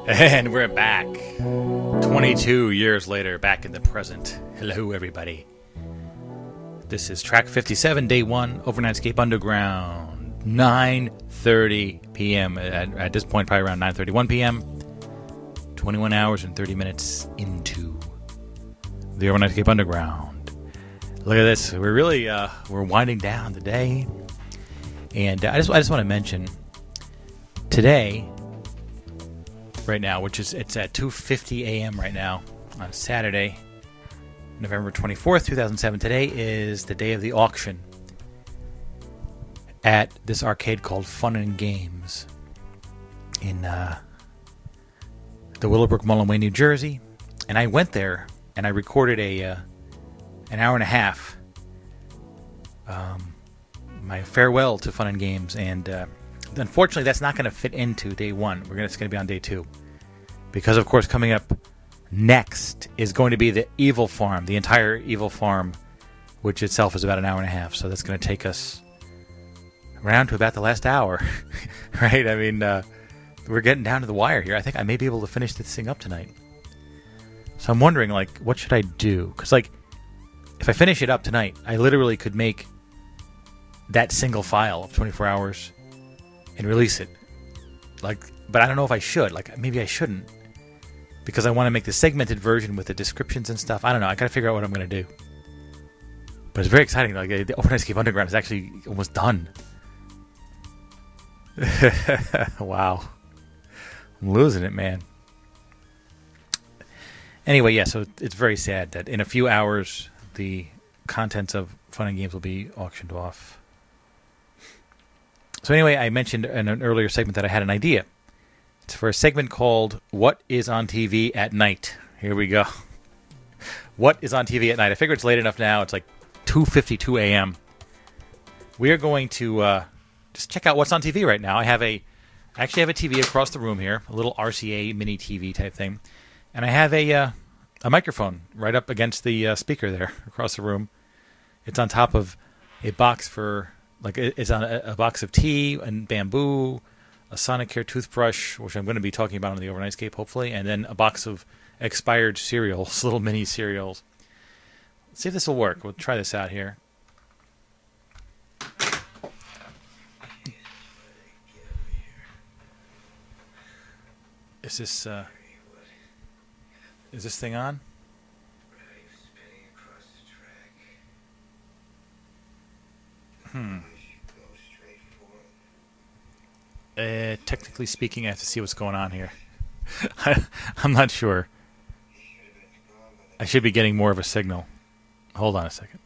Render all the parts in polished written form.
And we're back. 22 years later, back in the present. Hello, everybody. This is track 57, day 1, Overnightscape Underground. 9:30 p.m. At this point, probably around 9:31 p.m. 21 hours and 30 minutes into the Overnightscape Underground. Look at this. We're really we're winding down the day. And I just want to mention today, right now, it's at 2:50 a.m. right now on Saturday, November 24th, 2007. Today is the day of the auction at this arcade called Fun and Games in the Willowbrook Mullenway, New Jersey. And I went there and I recorded an hour and a half, my farewell to Fun and Games, and unfortunately that's not going to fit into day 1. It's going to be on day 2. Because, of course, coming up next is going to be the Evil Farm, the entire Evil Farm, which itself is about an hour and a half. So that's going to take us around to about the last hour, right? I mean, we're getting down to the wire here. I think I may be able to finish this thing up tonight. So I'm wondering, what should I do? Because, if I finish it up tonight, I literally could make that single file of 24 hours and release it. But I don't know if I should. Maybe I shouldn't. Because I want to make the segmented version with the descriptions and stuff. I don't know. I got to figure out what I'm going to do. But it's very exciting. The Overnightscape Underground is actually almost done. Wow. I'm losing it, man. Anyway, yeah, so it's very sad that in a few hours, the contents of Fun and Games will be auctioned off. So anyway, I mentioned in an earlier segment that I had an idea. It's for a segment called What is on TV at Night. Here we go. What is on TV at night? I figure it's late enough now. It's 2:52 a.m. We are going to just check out what's on TV right now. I actually have a TV across the room here, a little RCA mini TV type thing. And I have a microphone right up against the speaker there across the room. It's on top of a box for, it's on a box of tea and bamboo, a Sonicare toothbrush, which I'm going to be talking about on the Overnightscape, hopefully, and then a box of expired cereals, little mini cereals. Let's see if this will work. We'll try this out here. Is this thing on? Technically speaking, I have to see what's going on here. I'm not sure. I should be getting more of a signal. Hold on a second.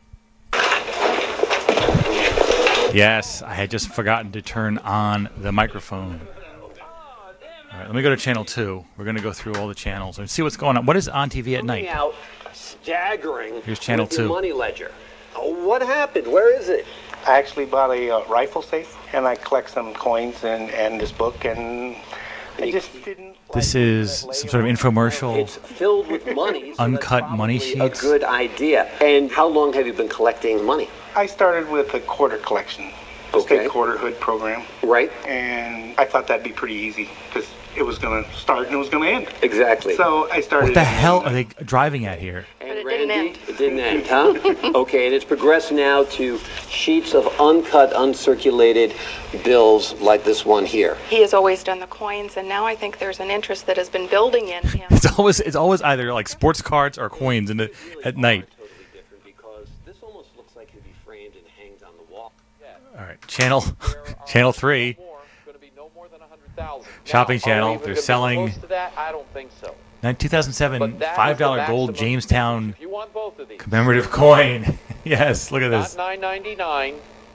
Yes, I had just forgotten to turn on the microphone. All right, let me go to channel 2. We're going to go through all the channels and see what's going on. What is on TV at night? Out staggering. Here's channel 2. Money ledger. What happened? Where is it? I actually bought a rifle safe, and I collect some coins and this book, and I just didn't. This is some sort of infomercial. It's filled with money. So uncut money sheets. A good idea. And how long have you been collecting money? I started with a quarter collection, the state quarter hood program. Right. And I thought that'd be pretty easy because it was going to start and it was going to end. Exactly. So I started. What the hell are they driving at here? And But it didn't end. It didn't end, huh? Okay, and it's progressed now to sheets of uncut, uncirculated bills like this one here. He has always done the coins, and now I think there's an interest that has been building in him. It's always either sports cards or coins at night. Totally different because this almost looks like it'd be framed and hanged on the wall. All right, channel 3. Shopping channel. They're selling. I don't think so. 2007 $5 gold Jamestown commemorative coin. Yes, look at this. Not $9.99.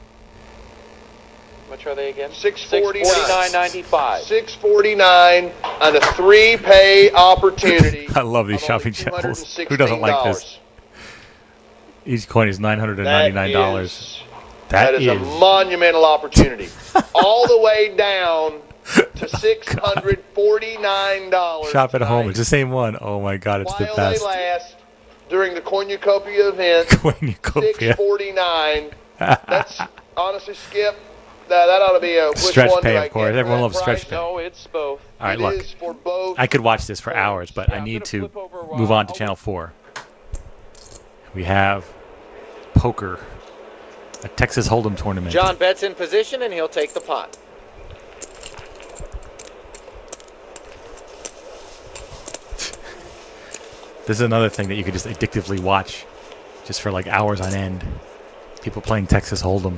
Much are they again? $6.49. $6.49. $6.49 on a 3-pay opportunity. I love these shopping channels. Who doesn't like this? Each coin is $999. That is a monumental opportunity. All the way down to $649. Shop at home. It's the same one. Oh my God, it's the best. While they last during the cornucopia event. Cornucopia. $649. That's honestly, Skip. That ought to be a stretch one pay, do I of course. get Everyone that loves price? stretch pay. No, it's both. All right, It look. is for both. I could watch this for hours, but I need to move on to Channel 4. We have poker, a Texas Hold'em tournament. John bets in position, and he'll take the pot. This is another thing that you could just addictively watch just for like hours on end. People playing Texas Hold'em.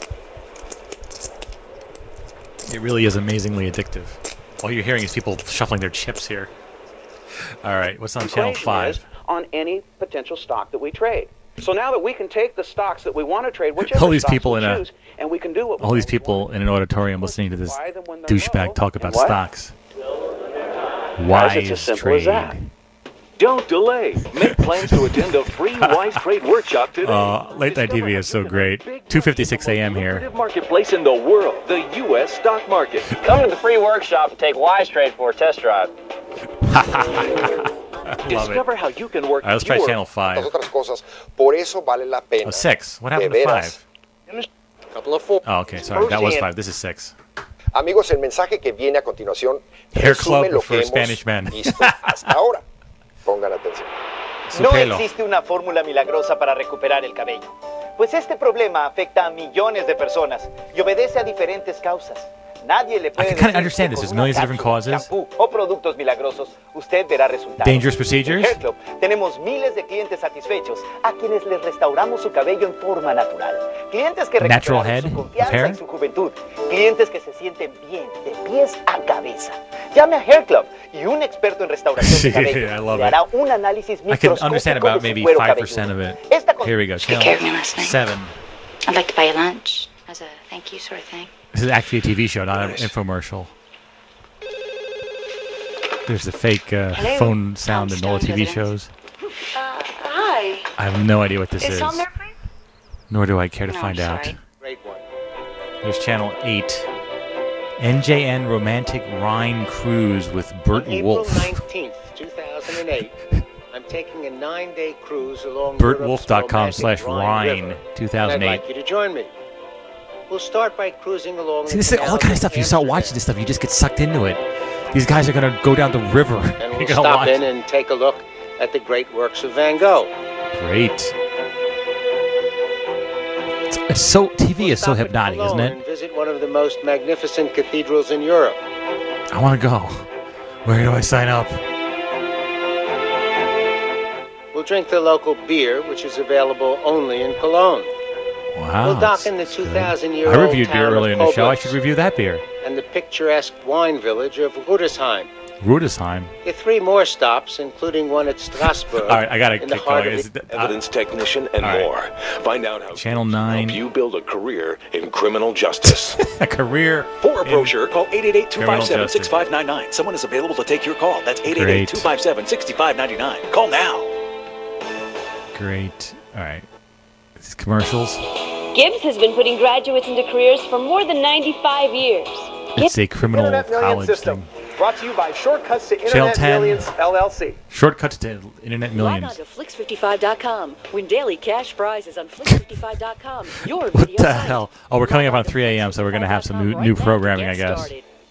It really is amazingly addictive. All you're hearing is people shuffling their chips here. All right, what's on Channel 5? On any potential stock that we trade. So now that we can take the stocks that we want to trade, whichever All these stocks people we in a- choose, and we can do what we All these want. people in an auditorium listening to this Buy them when they're douchebag low, talk about and what? stocks. Guys, it's as Wise simple trade. as that. Don't delay. Make plans to attend a free Wise Trade workshop today. Late Night TV is so great. 2:56 a.m. here. Lucrative marketplace in the world, the U.S. stock market. Come to the free workshop and take Wise Trade for a test drive. Love Discover it. how you can work All right, let's try your Channel 5. otras cosas. Por eso vale la pena. Oh, 6. What happened De to veras. 5? Couple of four. Oh, okay, sorry. That was 5. This is 6. Amigos, el mensaje que viene a continuación Hair resume club lo for que hemos Spanish men. visto hasta ahora. Pongan atención. Su No pelo. existe una fórmula milagrosa para recuperar el cabello, pues este problema afecta a millones de personas y obedece a diferentes causas. Nadie le puede I can kinda decir understand que this. con There's una millions of different cápsula, causes. shampoo o productos milagrosos usted verá resultados. Dangerous procedures. En Hair Club tenemos miles de clientes satisfechos a quienes les restauramos su cabello en forma natural. Clientes que Natural recuperaron head su of confianza hair? en su juventud. Clientes que se sienten bien de pies a cabeza. Llame a Hair Club y un experto en restauración de cabello I love le it. hará un análisis I can understand microscópico about de su maybe cuero 5% cabelludo. of it. Esta con- Here we go. Took care of me Channel last night. 7. I'd like to buy you lunch as a thank you sort of thing. This is actually a TV show, not an infomercial. There's the fake phone sound in all the TV shows. Hi. I have no idea what this Is is. Tom there, please? Nor do I care to No, find I'm out. sorry. Great one. There's Channel 8. NJN Romantic Rhine Cruise with Burt April Wolf. 19th, 2008, I'm taking a 9-day cruise along Europe's BurtWolf.com/Rhine romantic Rhine River, and I'd 2008. like you to join me. We'll start by cruising along See, this is all the kind of stuff. You start watching this stuff, you just get sucked into it. These guys are going to go down the river. and You're we'll gonna stop watch. in and take a look at the great works of Van Gogh. Great. It's so TV is so Stop at hypnotic, isn't Cologne it? And visit one of the most magnificent cathedrals in Europe. I want to go. Where do I sign up? We'll drink the local beer, which is available only in Cologne. Wow. We'll dock that's in the good. 2,000-year-old I reviewed beer town earlier in of the show. I Koblenz should review that beer. and the picturesque wine village of Rudesheim. Rudesheim. There are 3 more stops, including one at Strasbourg. All right, I got to in the get heart going. of Is the- it- evidence technician and all right. more. Find out how Channel help 9. you build a career in criminal justice. A career. For a in- brochure, call Criminal justice. 888-257-6599. Someone is available to take your call. That's Great. 888-257-6599. Call now. Great. All right. These commercials. Gibbs has been putting graduates into careers for more than 95 years. It's a criminal Internet Millions college System, thing. brought to you by Shortcuts to Channel Internet 10. Millions, LLC. Shortcuts to Internet Millions. Flix55.com. Win daily cash prizes on Flix55.com. Your What the hell? Oh, we're coming up on 3 a.m., so we're going to have some new programming, I guess.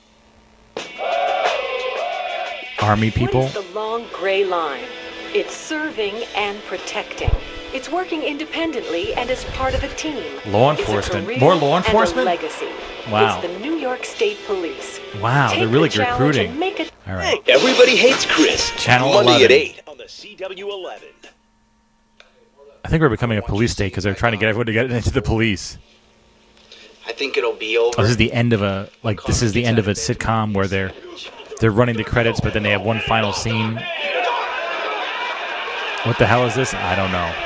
Army people. What is the long gray line? It's serving and protecting. It's working independently and as part of a team. Law It's a enforcement. career More law and a enforcement? legacy. Wow. It's the New York State Police. Wow, Take they're really the challenge recruiting. and make it. All right. Everybody hates Chris. Channel Monday 11. at 8 on the CW11. I think we're becoming a police state because they're trying to get everyone to get into the police. I think it'll be over. Oh, this is the end of a this is the end of a sitcom where they're running the credits, but then they have one final scene. What the hell is this? I don't know.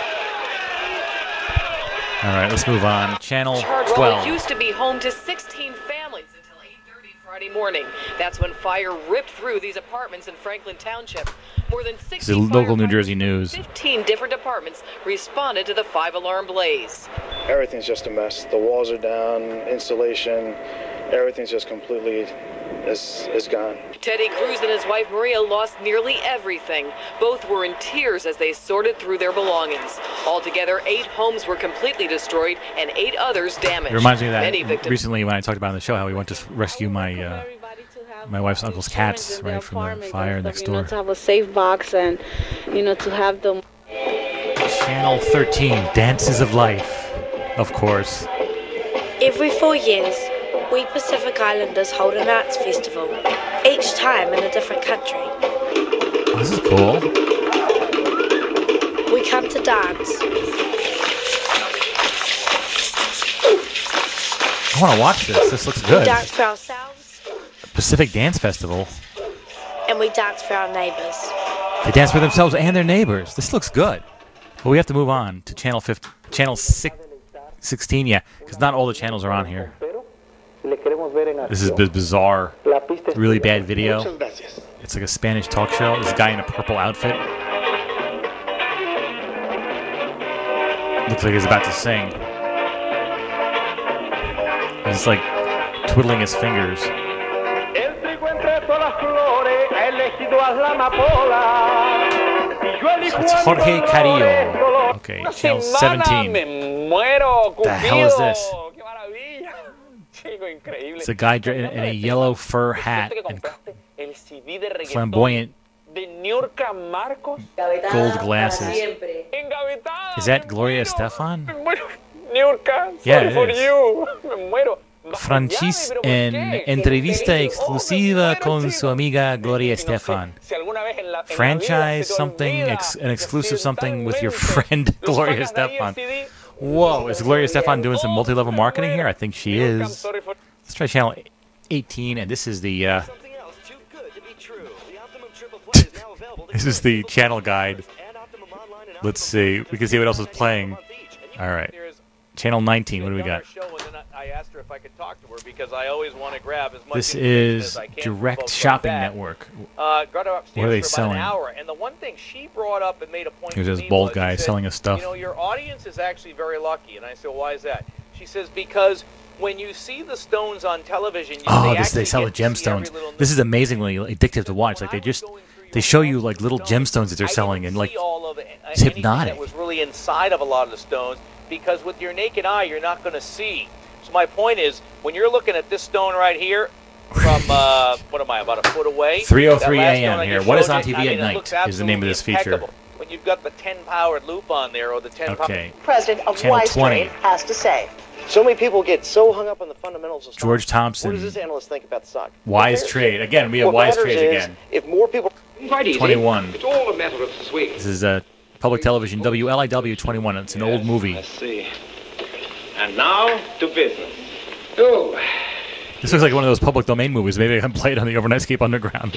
All right, let's move on. Channel Chardwell 12. used to be home to 16 families until 8:30 Friday morning. That's when fire ripped through these apartments in Franklin Township. More than 60 This is local New Jersey news. 15 different departments responded to the 5-alarm blaze. Everything's just a mess. The walls are down, insulation, everything's just completely is gone. Teddy Cruz and his wife Maria lost nearly everything. Both were in tears as they sorted through their belongings. Altogether, 8 homes were completely destroyed and 8 others damaged. It reminds me of Many that victims. recently when I talked about on the show how we went to rescue my my wife's uncle's cats, right, from the fire next door. To have a safe box and, to have them. Channel 13, Dances of Life, of course. Every 4 years, we Pacific Islanders hold an arts festival, each time in a different country. Oh, this is cool. We come to dance. I want to watch this. This looks good. We dance for ourselves. Pacific Dance Festival. And we dance for our neighbors. They dance for themselves and their neighbors. This looks good. But we have to move on to channel 16, yeah, because not all the channels are on here. This is bizarre. Really bad video. It's like a Spanish talk show. This guy in a purple outfit. Looks like he's about to sing. He's like twiddling his fingers. So it's Jorge Carrillo. Okay, channel 17. The hell is this? It's a guy in a yellow fur hat and flamboyant gold glasses. Is that Gloria Estefan? Yeah, it is. Francis en entrevista exclusiva con su amiga Gloria Estefan. Franchise something, an exclusive something with your friend Gloria Estefan. Whoa, is Gloria Estefan doing some multi-level marketing here? I think she is. Let's try channel 18, and this is the this is the channel guide. Let's see. We can see what else is playing. All right. Channel 19, what do we got? I asked her if I could talk to her because I always want to grab as much this is is Direct Shopping Network. Got her upstairs what are they for selling? About an hour, and the one thing she brought up and made a point. Here's this bald guy selling us stuff. Your audience is actually very lucky, and I said, why is that? She says because when you see the Stones on television, they sell the gemstones. This is amazingly addictive to watch. Like they show you like little gemstones that they're selling, and like it's hypnotic. That was really inside of a lot of the stones. Because with your naked eye, you're not going to see. So my point is, when you're looking at this stone right here, from, what am I, about a foot away? 3:03 a.m. here. What is on TV at night is the name of this feature. When you've got the 10-powered loop on there, or the 10-powered... Okay. President of Channel Wise 20. Trade has to say. So many people get so hung up on the fundamentals of stock. George Thompson. What does this analyst think about the stock? Wise Trade. Again, we have Wise Trade again. If more people... 21. It's all a matter of swing. This is public television, WLIW 21. It's an old movie. Let's see. And now to business. Oh. This looks like one of those public domain movies. Maybe I can play it on the Overnightscape Underground.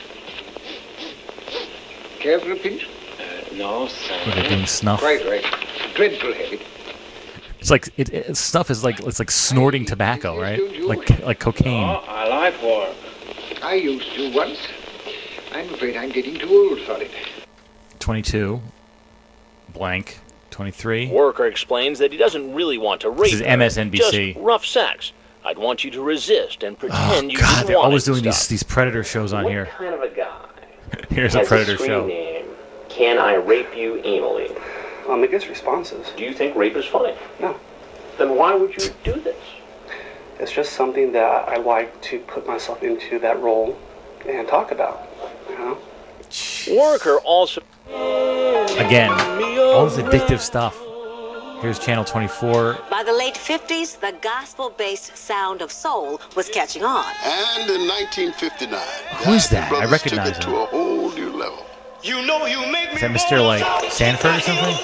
Care for a pinch? No, sir. What are they doing? Snuff? Quite right. Dreadful heavy. It's like snuff is like it's like snorting tobacco, right? Like cocaine. Oh, I like work. I used to once. I'm afraid I'm getting too old for it. 22. Blank. 23. Worker explains that he doesn't really want to rape This is MSNBC. just rough sex. I'd want you to resist and pretend you God, didn't they're want always it doing stuff. these Predator shows on here. What kind of a guy Here's a has Predator screen show. name, Can I Rape You Anally? It gets responses. Do you think rape is funny? No. Then why would you do this? It's just something that I like to put myself into that role and talk about. You know? Worker also... Again, all this addictive stuff. Here's Channel 24. By the late 50s, the gospel-based sound of soul was catching on. And in 1959, Who is that? I recognize took it him. to a whole new level. You know you make Is that Mr. like Sanford or something?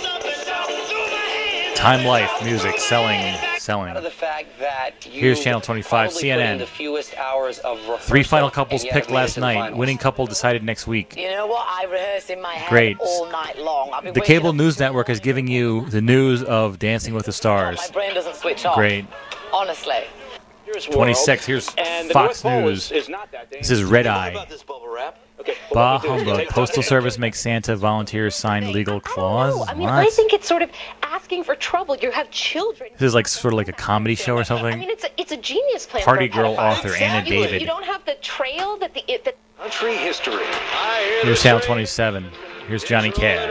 Time Life music selling. The fact that Here's Channel 25, CNN. the fewest hours of 3 final couples and yet picked have made it last to the night. finals. Winning couple decided next week. You know what? I rehearsed in my head Great. all night long. I've been The waking cable up- news network is giving you the news of Dancing with the Stars. My brain doesn't switch off. Great. Honestly. 26. Here's Fox News. This is Red Eye. Bah humbug. Postal Service makes Santa volunteers sign legal clause. I What? think it's sort of asking for trouble. You have children. This is like sort of like a comedy show or I something. mean, it's a genius plan. Party for a girl pedophile. author Anna You- David. You don't have the trail that the Country history. Here's Channel 27. Here's Johnny Cash.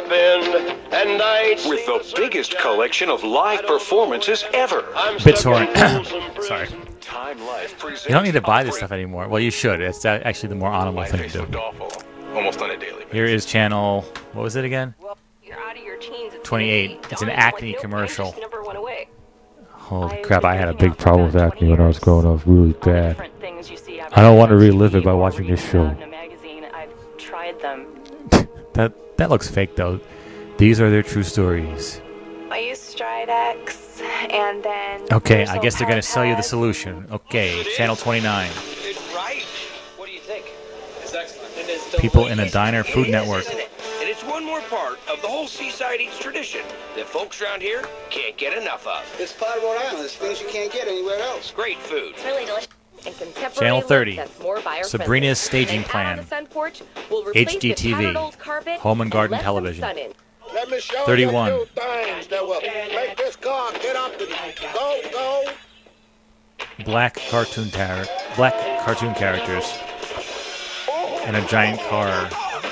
With the biggest collection of live performances ever. BitTorrent. Sorry. You don't need to buy this stuff anymore. Well, you should. It's actually the more honorable thing to do. Almost on a daily basis. Here is channel, what was it again? Well, you're out of your teens. 28. It's an acne commercial. Never went away. Holy crap, I had a big problem with acne when I was growing up. Really bad. I don't want to relive it by watching this show. I've tried them. That looks fake, though. These are their true stories. I used Stridex, and then... Okay, I guess they're going to sell you the solution. Okay, channel 29. Right. What do you think? It's excellent. People in a Diner Food Network. And it's one more part of the whole Seaside Eats tradition that folks around here can't get enough of. It's part of Rhode Island. It's things you can't get anywhere else. Great food. It's really delicious. And contemporary Channel 30. that's more buyer-friendly. Sabrina's Staging And out Plan. on the sun porch, we'll replace the tattered old HGTV. carpet Home and Garden let some Television. sun in. Let me show 31. you things that will make this car get up and go. Black cartoon characters. And a giant car.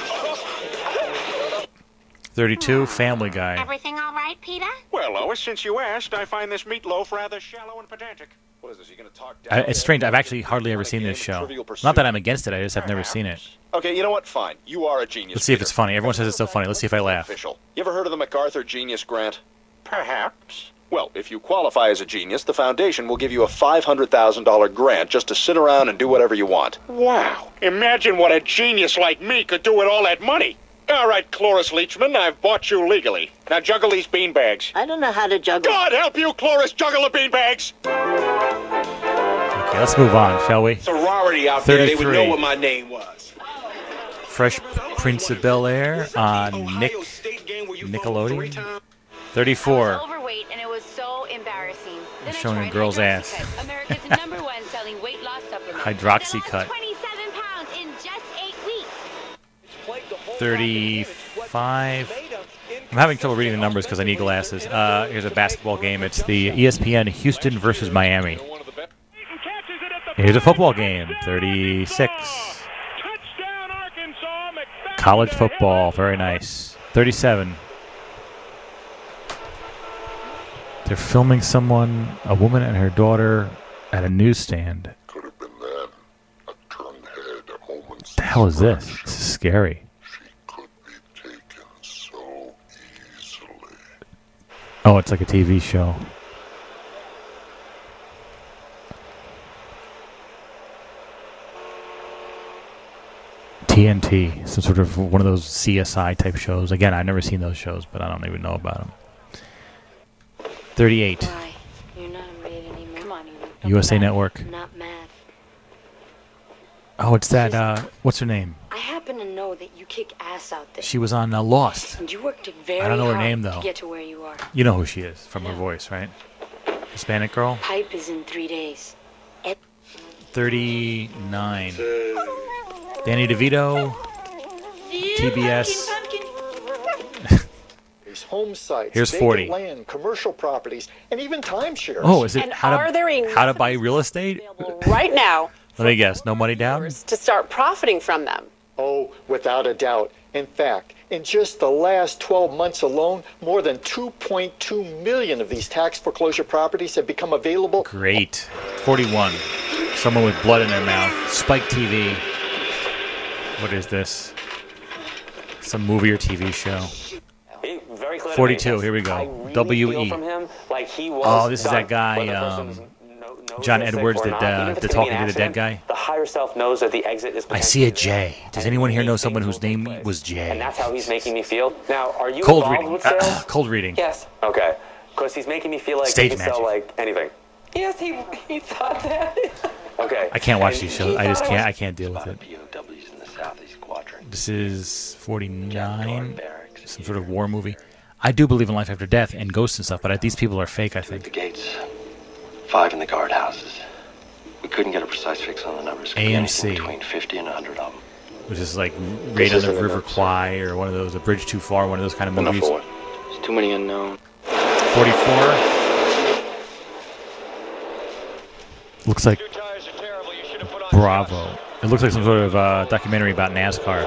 32. Family Guy. Everything all right, Peter? Well, Lois, since you asked, I find this meatloaf rather shallow and pedantic. What is this, you going to talk down? It's strange. I've actually hardly ever seen this show. Not that I'm against it. I just have never seen it. Okay, you know what? Fine. You are a genius. Let's see if it's funny. Everyone says it's so funny. Let's see if I laugh. Official. You ever heard of the MacArthur Genius Grant? Perhaps. Well, if you qualify as a genius, the foundation will give you a $500,000 grant just to sit around and do whatever you want. Wow. Imagine what a genius like me could do with all that money. All right, Cloris Leachman, I've bought you legally. Now juggle these beanbags. I don't know how to juggle. God help you, Cloris, juggle the beanbags! Okay, let's move on, shall we? Sorority out there, they would 33. know what my name was. Fresh Prince of Bel-Air on Nickelodeon. 34. Overweight, and it was so embarrassing. They're showing a girl's ass. America's #1 selling weight loss supplement. Hydroxycut. 27 pounds in just 8 weeks. 35. I'm having trouble reading the numbers because I need glasses. Here's a basketball game. It's the ESPN Houston versus Miami. Here's a football game. 36. College football. Very nice. 37. They're filming someone, a woman and her daughter, at a newsstand. Could have been that. A turned head, a moment's What the hell is this? This is scary. so easily. Oh, it's like a TV show. TNT, some sort of one of those CSI type shows. Again, I've never seen those shows, but I don't even know about them. 38. Why? You're not afraid anymore. Come on, USA Network. I'm not mad. Oh, it's that, what's her name? I happen to know that you kick ass out there. She was on Lost. And you worked very I don't know her hard name, though. to get to where you are. You know who she is from her voice, right? Hispanic girl? Pipe is in 3 days. 39. Danny DeVito. TBS. Home sites, Here's vacant 40. land, commercial properties, and even timeshares. Oh, is it And how are there to buy real estate? Right now Let me guess. No money down? to start profiting from them. Oh, without a doubt. In fact, in just the last 12 months alone, more than 2.2 million of these tax foreclosure properties have become available. Great. 41. Someone with blood in their mouth. Spike TV. What is this? Some movie or TV show. 42. Here we go. WE. Oh, this is that guy, John Edwards, the Talking to the Dead guy. The higher self knows that the exit is. I see a J. Does anyone here know someone whose name was J? And that's how he's making me feel. Now, are you Cold involved reading. with sales? Cold reading. Yes. Okay. Because he's making me feel like Stage he can sell magic. like anything. Yes, he thought that. Okay. I can't watch these shows. I just can't. I can't deal with it. This is 49. Some sort of war movie. I do believe in life after death and ghosts and stuff, but these people are fake, I think. The gates. 5 in the guardhouses. We couldn't get a precise fix on the numbers. Could be anything AMC. between 50 and 100 of them. Which is like Raid on the River Kwai or one of those, A Bridge Too Far, one of those kind of movies. There's too many unknown. 44. Looks like Bravo. It looks like some sort of documentary about NASCAR.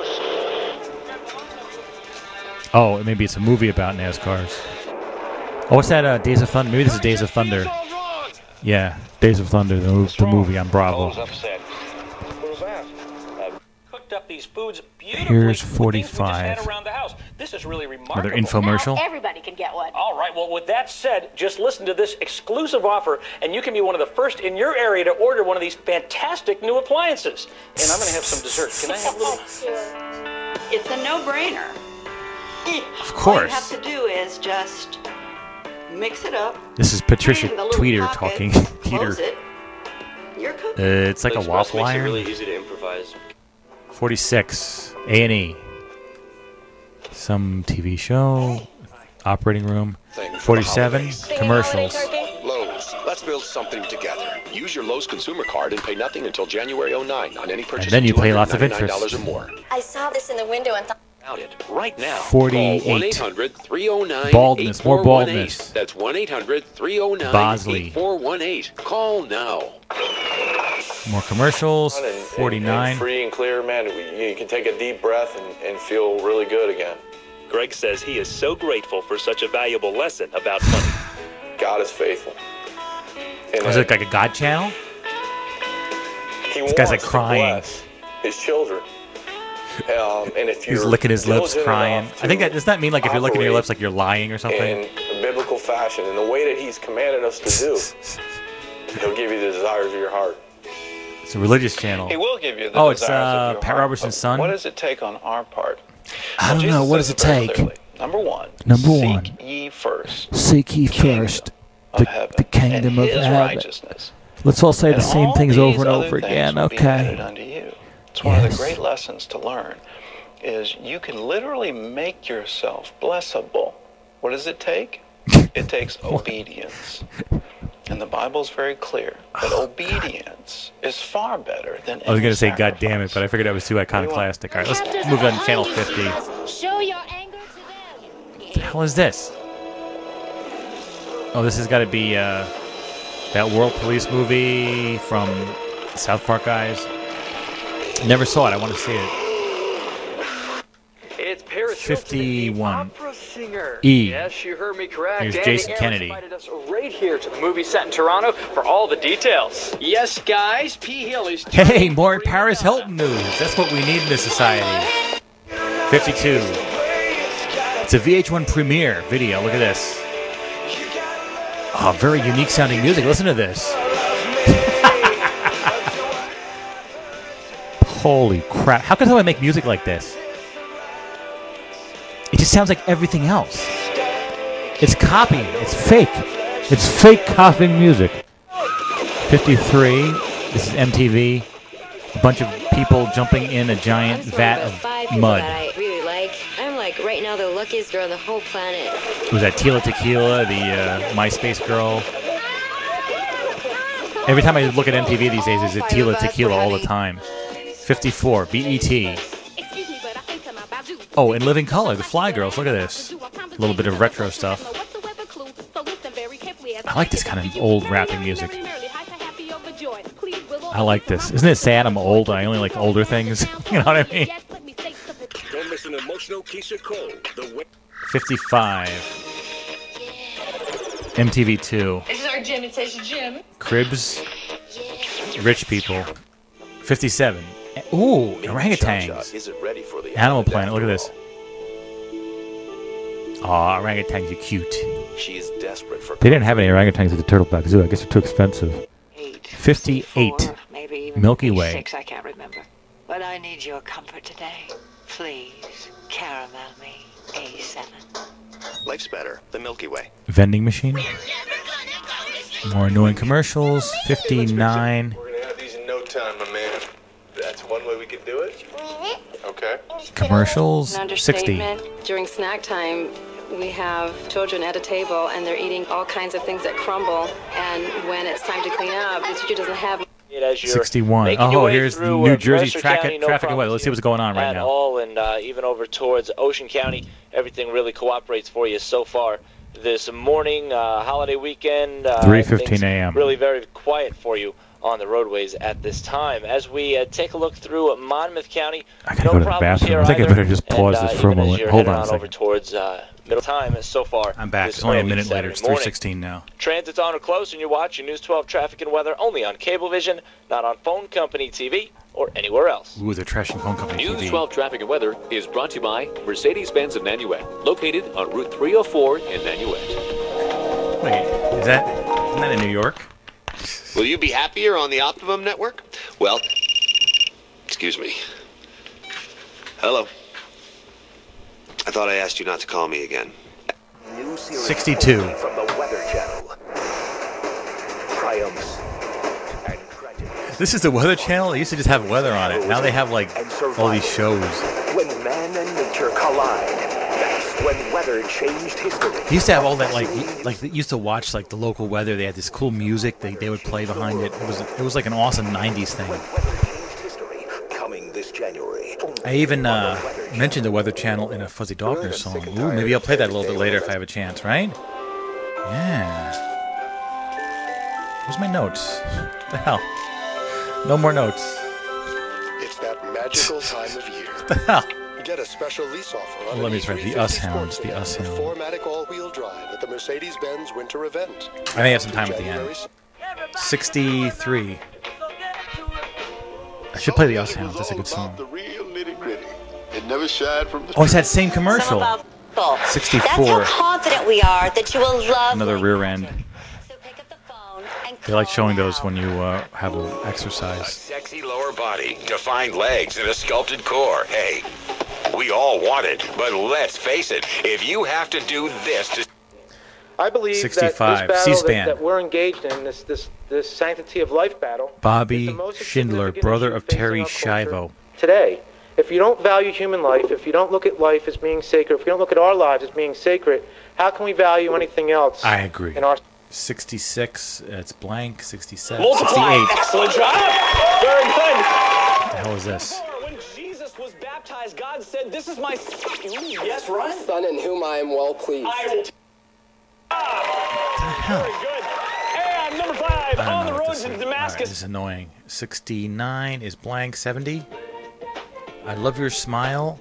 Oh, maybe it's a movie about NASCARs. Oh, what's that? Days of Thunder. Maybe this is Days of Thunder. Yeah, Days of Thunder, the movie on Bravo. Upset. What was that? Cooked up these foods beautifully. Here's with things we just 45. had around the house. This is really remarkable. Another infomercial. Everybody can get one. All right, well, with that said, just listen to this exclusive offer, and you can be one of the first in your area to order one of these fantastic new appliances. And I'm going to have some dessert. Can I have a little? It's a no-brainer. Of course. All you have to do is just mix it up. This is Patricia put it in the little Tweeter pocket, talking. Close Peter. it. You're cooking. It's like a waffle makes it iron. really easy to improvise. 46. A&E. Some TV show. Operating room. 47. Commercials. Lowe's. Let's build something together. Use your Lowe's consumer card and pay nothing until January 09 on any purchase. And then you pay lots of $299 interest. or more. I saw this in the window and thought About it right now. 48. Call 1-800-309-8418. Baldness, more baldness. That's 1-800-309-8418. Bosley. Call now. More commercials. And 49. free and clear, man. You can take a deep breath and feel really good again. Greg says he is so grateful for such a valuable lesson about money. God is faithful. And Was it like a God channel? He This guy's like wants to crying. bless his children. And if He's you're licking his lips, diligent crying. enough I think to that does that mean like if you're licking your operate lips like you're lying or something? in a biblical fashion, in the way that He's commanded us to do, He'll give you the desires of your heart. It's a religious channel. He will give you the Oh, it's desires of your Pat heart. Robertson's son? What does it take on our part? I don't know. What does it very take? clearly. Number one. Seek ye first Seek ye first the kingdom of His heaven. righteousness. Let's all say the And same all things these over and other over things again. will be added Okay. unto you. It's one of the great lessons to learn is you can literally make yourself blessable. What does it take? It takes obedience. And the Bible's very clear that obedience is far better than I was going to say any God damn it, but I figured that was too iconoclastic. All right, let's move on to channel 50. show your anger to them. What the hell is this? Oh, this has got to be that World Police movie from South Park guys. Never saw it. I want to see it. It's Paris 51. opera singer. E. Yes, you heard me correct. Here's Andy Jason Ayers Kennedy. invited us right here to the movie set in Toronto for all the details. Yes, guys, P. Hill is. Hey, more Paris Hilton news. That's what we need in this society. 52. It's a VH1 premiere video. Look at this. Oh, very unique sounding music. Listen to this. Holy crap. How can someone make music like this? It just sounds like everything else. It's copying. It's fake. It's fake copying music. 53. This is MTV. A bunch of people jumping in a giant vat of mud. That I really like. I'm like right now the luckiest girl on the whole planet. Was that Tila Tequila, the MySpace girl? Every time I look at MTV these days, there's a Tila Tequila all the time. 54, BET. Oh, in Living Color, the Fly Girls. Look at this. A little bit of retro stuff. I like this kind of old rapping music. I like this. Isn't it sad I'm old? I only like older things. You know what I mean? Don't miss an emotional Keisha Cole. 55. MTV2. This is our gym. It says gym. Cribs. Rich people. 57. Ooh, orangutans. Isn't ready for the Animal Planet. Look at this. Aw, orangutans are cute. She is desperate for. They didn't have any orangutans at the Turtleback Zoo. I guess they're too expensive. 58. Maybe even Milky Way. 6, I can't remember. But I need your comfort today. Please, caramel me A7. Life's better. The Milky Way. Vending machine. More annoying commercials. 59. We're gonna have these in no time, my man. That's one way we could do it. Okay. Commercials. An 60. understatement. During snack time, we have children at a table and they're eating all kinds of things that crumble. And when it's time to clean up, the teacher doesn't have. 61. Oh, here's New Jersey's traffic and weather. Let's see what's going on right now. All and even over towards Ocean County, everything really cooperates for you so far. This morning, holiday weekend, 3:15 a.m. Really very quiet for you on the roadways at this time. As we take a look through Monmouth County, I gotta go to the bathroom. I think I better just pause this for a moment. Hold on a second. Over towards Middle time so far. I'm back. this It's only a early minute later. Saturday It's morning. 3:16 now. Transit's on or close, and you're watching News 12 traffic and weather only on Cablevision, not on Phone Company TV or anywhere else. Ooh, they're trashing Phone Company News TV. 12 traffic and weather is brought to you by Mercedes-Benz of Nanuet, located on Route 304 in Nanuet. Wait, isn't that in New York? Will you be happier on the Optimum network? Well, excuse me. Hello. I thought I asked you not to call me again. 62. From the Weather Channel. Triumphs and tragedies. This is the Weather Channel. They used to just have weather on it. Now they have like all these shows. When man and nature collide, that's when weather changed history. They used to have all that like they used to watch like the local weather. They had this cool music they would play behind it. It was like an awesome 90s thing. Coming this January. I even mentioned the Weather Channel in a Fuzzy Dogner song. Ooh, maybe I'll play that a little bit later if I have a chance, right? Yeah. Where's my notes? What the hell? No more notes. It's that magical time of year. What the hell? Get a special lease offer on Let me an try the E350 Us Hounds. Sports The Us Sedan with Hounds. 4MATIC all-wheel drive at the Mercedes-Benz Winter Event. I may have some time at the end. 63. I should play the Us Hounds. That's a good song. The real nitty-gritty. It never shied from the Oh, it's that same commercial. That's 64. how confident we are that you will love. Another rear end. They like showing those when you have an exercise. Sexy lower body, defined legs, and a sculpted core. Hey, we all want it, but let's face it, if you have to do this to... I believe 65, that this battle C-SPAN. that we're engaged in, this sanctity of life battle, Bobby Schindler, brother of Terry Schiavo. today. If you don't value human life, if you don't look at life as being sacred, if you don't look at our lives as being sacred, how can we value anything else? I agree. In our 66, it's blank. 67, Multiply. 68. Excellent job. Very good. What the hell is this? When Jesus was baptized, God said, "This is my yes, Ron? Son in whom I am well pleased." I will. Very good. And number 5 on the road to Right, Damascus. this is annoying. 69 is blank. 70. I love your smile.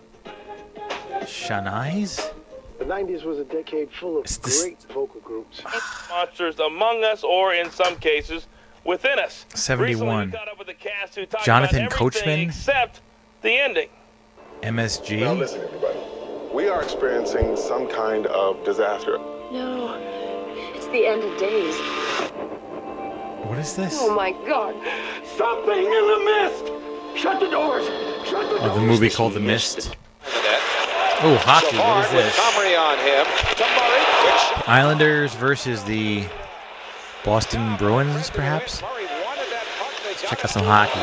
Shanai's. The 90s was a decade full of great vocal groups. Monsters among us, or in some cases, within us. 71. Recently, we caught up with a cast who talked Jonathan about everything Coachman. except the ending. MSG. Now listen, everybody. We are experiencing some kind of disaster. No, it's the end of days. What is this? Oh my God! Something in the mist! Shut the doors! Shut the doors! Oh, the movie called The Mist. Oh, hockey. What is this? Comrie on him. Somebody. Islanders versus the Boston Bruins, perhaps? Let's check out some hockey.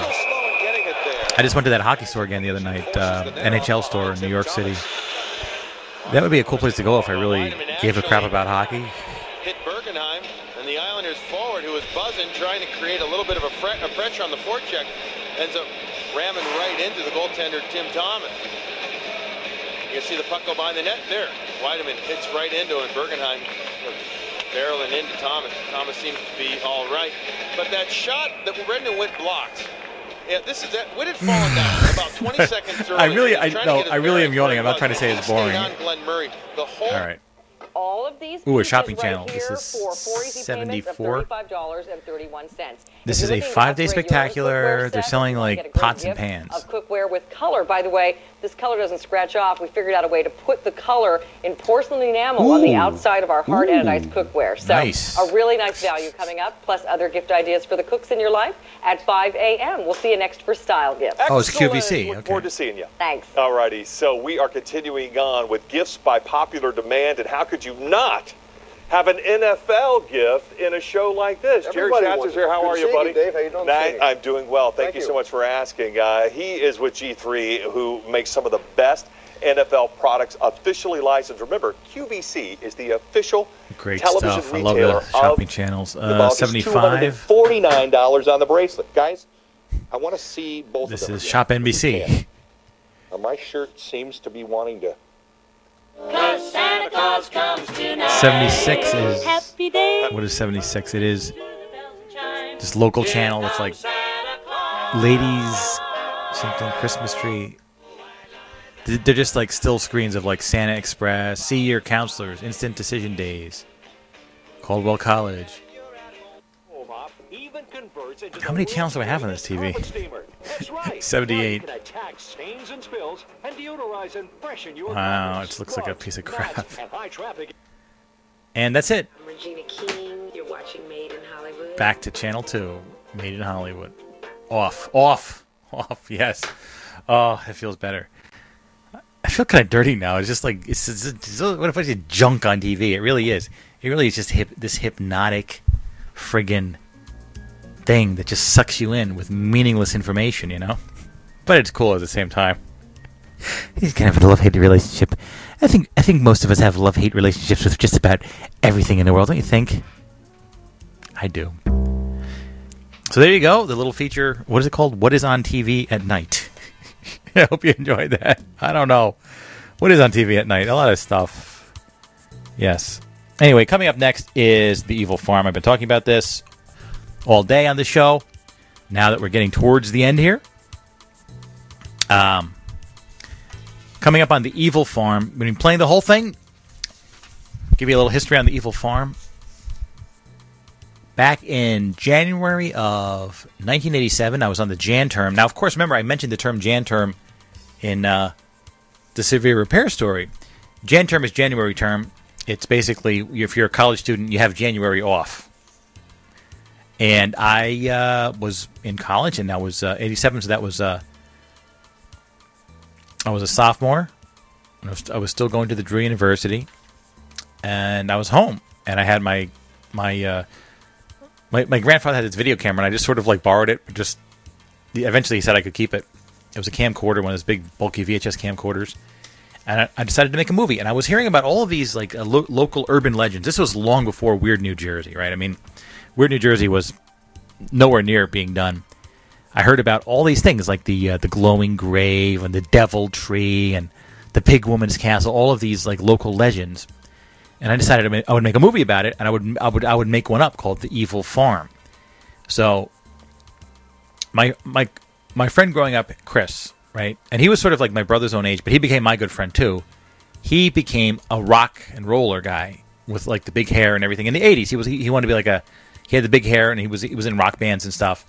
I just went to that hockey store again the other night, NHL store in New York City. That would be a cool place to go if I really gave a crap about hockey. Hit Bergenheim, and the Islanders forward, who was buzzing, trying to create a little bit of a pressure on the forecheck, ends up ramming right into the goaltender, Tim Thomas. You can see the puck go behind the net there. Weideman hits right into him. Bergenheim barreling into Thomas. Thomas seems to be all right. But that shot that Brendan Witt blocked, yeah, this is that. Witt had fallen down about 20 seconds early. I really am yawning. I'm not trying to say it's boring. On Glenn Murray. The whole All right. All of these Ooh, a pieces shopping right channel. here This is for 4 easy payments of 74. $35.31. This If is you're a looking to 5-day upgrade your own spectacular. cookware They're set, selling you wanna get a like great pots and gift pans. Of cookware with color. By the way, this color doesn't scratch off. We figured out a way to put the color in porcelain enamel on the Ooh. outside of our hard Ooh. anodized cookware. So Nice. a really nice value coming up, plus other gift ideas for the cooks in your life at 5 a.m. We'll see you next for Style Gifts. Oh, it's QVC. Look Okay. forward to seeing you. Thanks. Alrighty, so we are continuing on with gifts by popular demand, and how could you not have an NFL gift in a show like this? Everybody Jerry Schatz wants is here. How it. are Good you, to see buddy? you, Dave. How you doing? I'm doing well. Thank you you. so much for asking. He is with G3, who makes some of the best NFL products officially licensed. Remember, QVC is the official Great television stuff. I love retailer the shopping of channels. the ball. It's 75. $249 on the bracelet. Guys, I want to see both This of them. is Shop NBC. Now, my shirt seems to be wanting to... 'Cause Santa Claus comes tonight. 76 is. Happy day. What is 76? It is this local channel that's like ladies something Christmas tree. They're just like still screens of like Santa Express, See Your Counselors, Instant Decision Days, Caldwell College. How many channels do I have on this TV? 78. Wow, it looks like a piece of crap. And that's it. I'm Regina King. You're watching Made in Hollywood. Back to Channel 2, Made in Hollywood. Off, yes. Oh, it feels better. I feel kind of dirty now. It's just like, it's what if I did junk on TV? It really is. It really is just this hypnotic friggin' thing that just sucks you in with meaningless information, you know? But it's cool at the same time. He's kind of a love-hate relationship. I think most of us have love-hate relationships with just about everything in the world, don't you think? I do. So there you go, the little feature. What is it called? What is on TV at night? I hope you enjoyed that. I don't know. What is on TV at night? A lot of stuff. Yes. Anyway, coming up next is The Evil Farm. I've been talking about this all day on the show. Now that we're getting towards the end here. Coming up on The Evil Farm. We've been playing the whole thing. Give you a little history on The Evil Farm. Back in January of 1987, I was on the Jan term. Now, of course, remember, I mentioned the term Jan term in the Severe Repair story. Jan term is January term. It's basically, if you're a college student, you have January off. And I was in college, and that was 87, so that was... I was a sophomore. I was still going to the Drew University. And I was home. And I had my grandfather had his video camera, and I just sort of like borrowed it. Just eventually, he said I could keep it. It was a camcorder, one of those big, bulky VHS camcorders, and I decided to make a movie. And I was hearing about all of these like local urban legends. This was long before Weird New Jersey, right? I mean, Weird New Jersey was nowhere near being done. I heard about all these things like the glowing grave and the devil tree and the pig woman's castle. All of these like local legends. And I decided I would make a movie about it, and I would make one up called The Evil Farm. So my friend growing up, Chris, right, and he was sort of like my brother's own age, but he became my good friend too. He became a rock and roller guy with like the big hair and everything in the 80s. He wanted to be like he had the big hair, and he was in rock bands and stuff.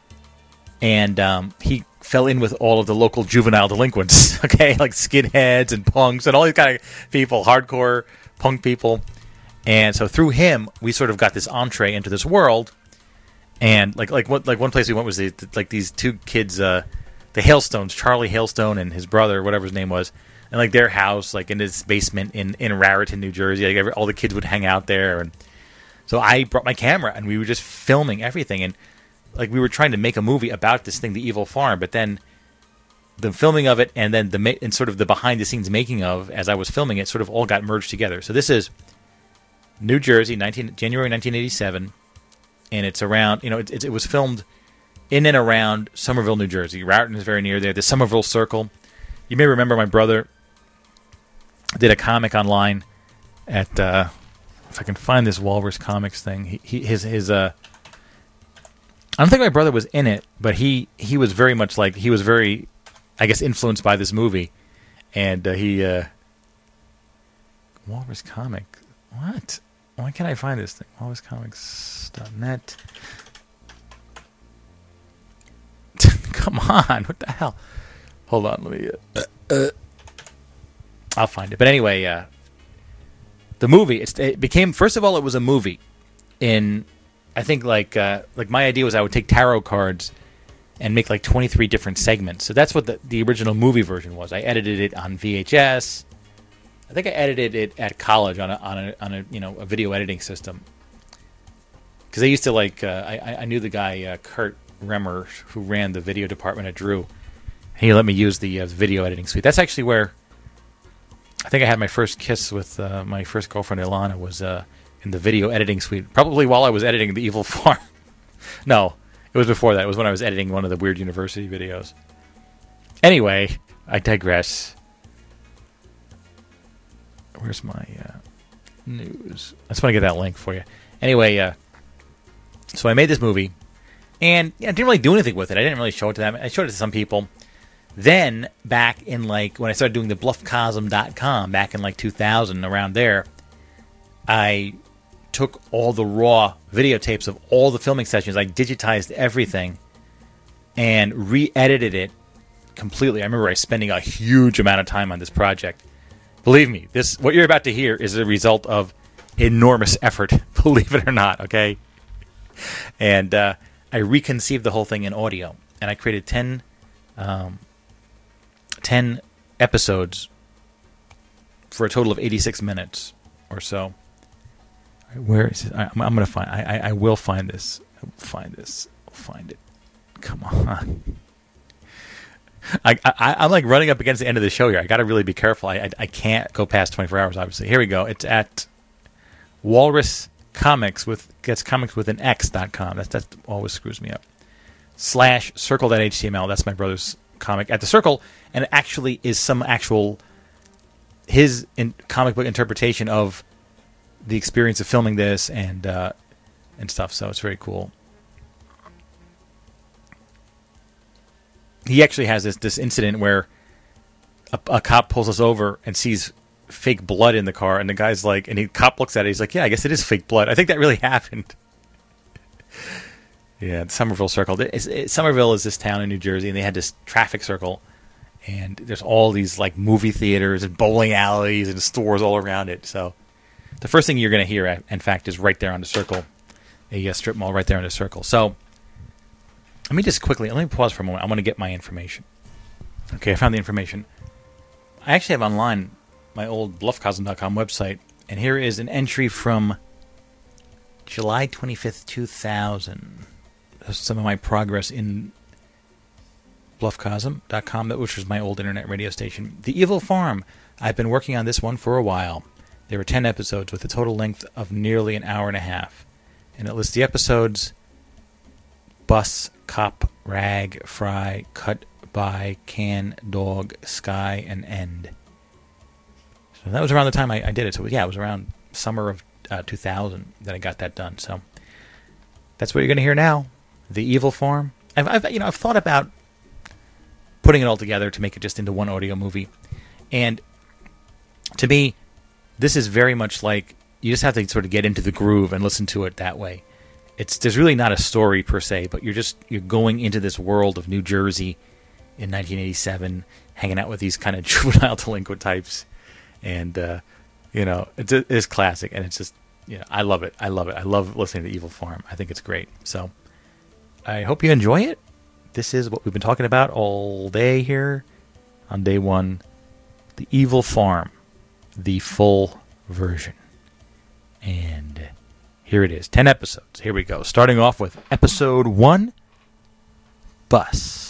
And he fell in with all of the local juvenile delinquents, okay, like skinheads and punks and all these kind of people, hardcore punk people. And so through him, we sort of got this entree into this world. And like one place we went was these two kids, the Hailstones, Charlie Hailstone and his brother, whatever his name was, and like their house, like in this basement in Raritan, New Jersey. Like all the kids would hang out there, and so I brought my camera and we were just filming everything. And like we were trying to make a movie about this thing, The Evil Farm, but then the filming of it and then and sort of the behind the scenes making of as I was filming it sort of all got merged together. So this is New Jersey, January 1987, and it's around, it was filmed in and around Somerville, New Jersey. Raritan is very near there. The Somerville Circle. You may remember my brother did a comic online at if I can find this Walrus Comics thing. His I don't think my brother was in it, but he was very much like, he was very, I guess, influenced by this movie, and Walrus Comic. What? Why can't I find this thing? WalrusComics.net. Come on, what the hell? Hold on, let me. I'll find it. But anyway, the movie. It became, first of all, it was a movie. I think like my idea was I would take tarot cards and make like 23 different segments. So that's what the original movie version was. I edited it on VHS. I think I edited it at college on a video editing system. Because I used to I knew the guy Kurt Remmer, who ran the video department at Drew. He let me use the video editing suite. That's actually where I think I had my first kiss with my first girlfriend Ilana, was in the video editing suite. Probably while I was editing The Evil Farm. No, it was before that. It was when I was editing one of the Weird University videos. Anyway, I digress. Where's my news? I just want to get that link for you. Anyway, so I made this movie, and I didn't really do anything with it. I didn't really show it to them. I showed it to some people. Then, back in like when I started doing the bluffcosm.com back in like 2000, around there, I took all the raw videotapes of all the filming sessions. I digitized everything and re-edited it completely. I remember I was spending a huge amount of time on this project. Believe me, this what you're about to hear is a result of enormous effort, believe it or not, okay? And I reconceived the whole thing in audio, and I created 10 episodes for a total of 86 minutes or so. Where is it? I'm going to find. I will find this. I will find this. I'll find it. Come on. I'm like running up against the end of the show here. I got to really be careful. I can't go past 24 hours. Obviously. Here we go. It's at Walrus Comics gets comics with an X.com. That always screws me up. /circle.html. That's my brother's comic at the Circle, and it actually is some actual his comic book interpretation of the experience of filming this and stuff. So it's very cool. He actually has this incident where a cop pulls us over and sees fake blood in the car, and the guy's like, and the cop looks at it, he's like, yeah, I guess it is fake blood. I think that really happened. Yeah, the Somerville Circle. Somerville is this town in New Jersey, and they had this traffic circle, and there's all these like movie theaters and bowling alleys and stores all around it. So the first thing you're going to hear, in fact, is right there on the Circle, a strip mall right there on the Circle. So let me pause for a moment. I want to get my information. Okay, I found the information. I actually have online my old bluffcosm.com website, and here is an entry from July 25th, 2000. Some of my progress in bluffcosm.com, which was my old internet radio station. The Evil Farm. I've been working on this one for a while. There were 10 episodes with a total length of nearly an hour and a half. And it lists the episodes: Bus, Cop, Rag, Fry, Cut, By, Can, Dog, Sky, and End. So that was around the time I did it. So yeah, it was around summer of 2000 that I got that done. So that's what you're going to hear now. The Evil Farm. I've thought about putting it all together to make it just into one audio movie. And to me, this is very much like you just have to sort of get into the groove and listen to it that way. There's really not a story per se, but you're going into this world of New Jersey in 1987, hanging out with these kind of juvenile delinquent types, and it's classic, and it's just I love it. I love listening to Evil Farm. I think it's great. So I hope you enjoy it. This is what we've been talking about all day here on day one. The Evil Farm, the full version. And here it is, 10 episodes. Here we go. Starting off with episode 1, Bus.